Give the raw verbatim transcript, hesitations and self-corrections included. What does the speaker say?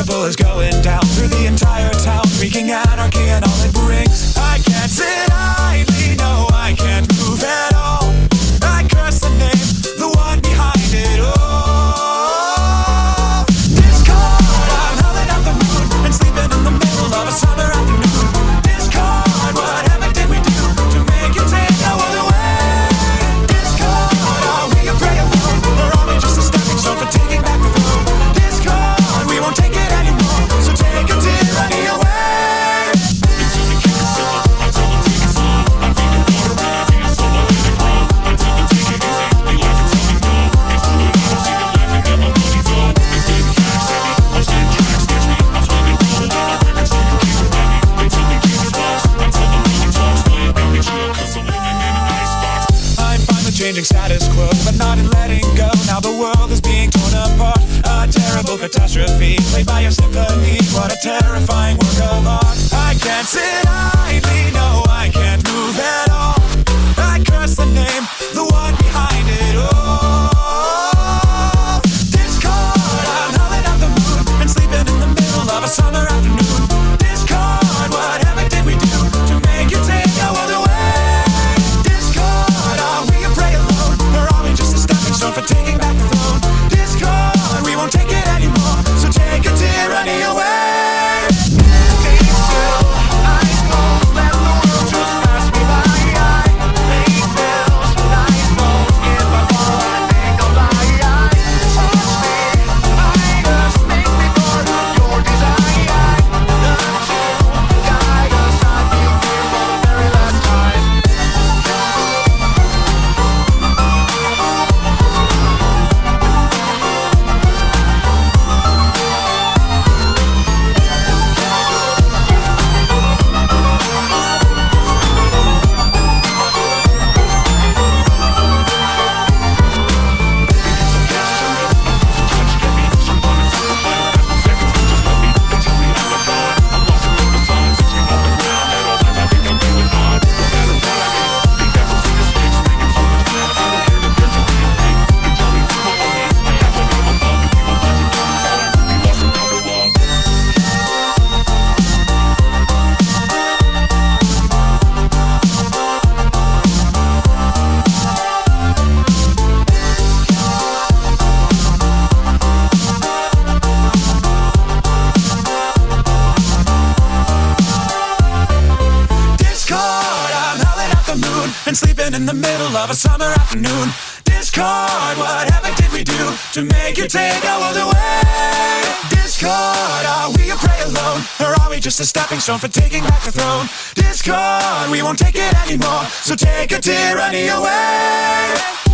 Irreversible is going down through the entire town, wreaking anarchy and all it brings. I can't sit idly, no, I can't move at all. I curse the name, the one behind it all. Discord, I'm howling at the moon and sleeping in the middle of a summer afternoon. Discord, what heaven did we do to make you take our world away? Discord, are we a prey alone, or are we just a stepping stone for taking back the throne? Discord, we won't take it anymore, so take a tyranny away. Changing status quo, but not in letting go. Now the world is being torn apart. A terrible catastrophe played by a symphony. What a terrifying work of art. I can't sit idly, no, I can't move at all. I curse the name, the one behind it all. Discord, I'm howling at the moon and sleeping in the middle of a summer afternoon. Discord, what heaven did we do to make you take our world away? For taking back the throne. Discord, we won't take it anymore, so take a tyranny away. Stay still, eyes closed, let the world just pass me by. Make bills, eyes closed, if I fall, I make a lie. Touch me, hide us, make me part of your desire. The truth, guide us, I feel fear for the very last time. And sleeping in the middle of a summer afternoon. Discord, what heaven did we do to make you take our world away? Discord, are we a prey alone, or are we just a stepping stone for taking back the throne? Discord, we won't take it anymore, so take a tyranny away.